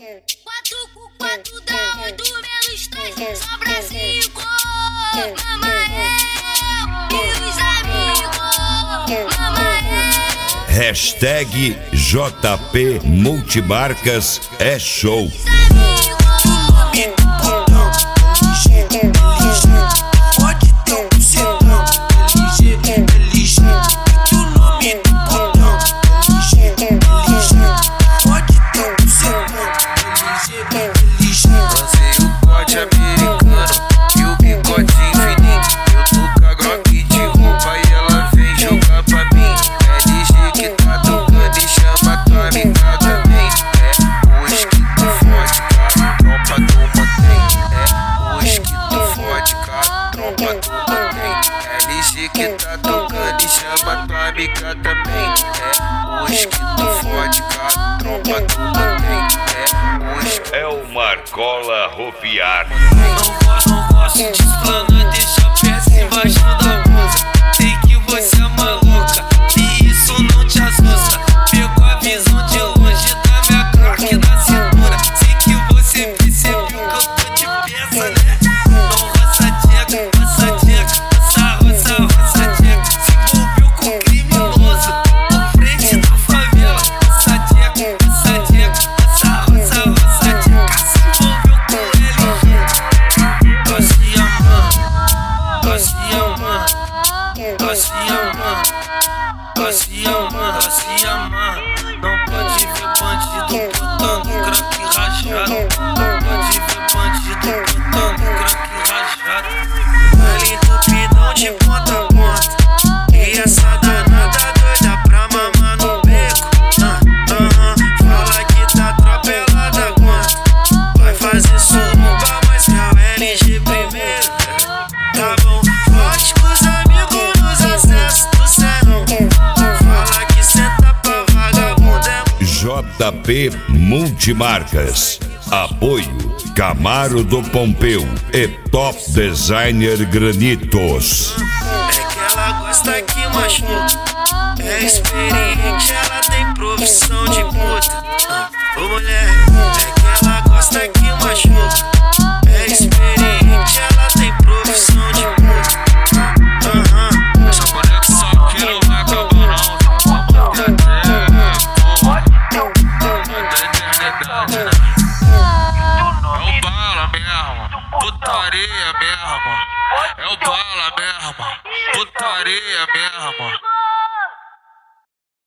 4 dá 8 menos 3, sobra 5. Mama e os amigos. Mama Hashtag JP Multimarcas é show. LG que tá tocando e chama tua amiga também. Hoje que tu fode, cara, trompa tu mantém. É o Marcola Ropiar. Não gosto de explanar, deixa a peça embaixo da blusa. Sei que você é maluca e isso não te assusta. Pegou a visão de longe da minha cara aqui na cintura. Sei que você percebeu que eu tô de peça, né? Então roça tcheca, roça tcheca. Se envolveu com criminoso na frente da favela. Roça tcheca, roça tcheca. Se envolveu com LG. Nós se amar. Não pode ver bandido botando crack rajado. Não pode ver bandido botando crack rajado. Ali entupidão de ponta a ponta. E essa danada doida pra mamar no beco. Fala que tá atropelada quanto. Vai fazer suruba, mas que é o LG primeiro. Tá bom, forte com os amigos nos acessos do serrão. Fala que senta pra vagabundo é JP Multimarcas. Apoio Camaro do Pompeu e Top Designer Granitos. É que ela gosta que machuca. É experiente, ela tem profissão de puta. Ô mulher, é que ela gosta que machuca. É experiente, ela tem profissão de puta. Essa conexão aqui não vai acabar não. É o bala mesmo, putaria mesmo. É o bala mesmo, putaria mesmo.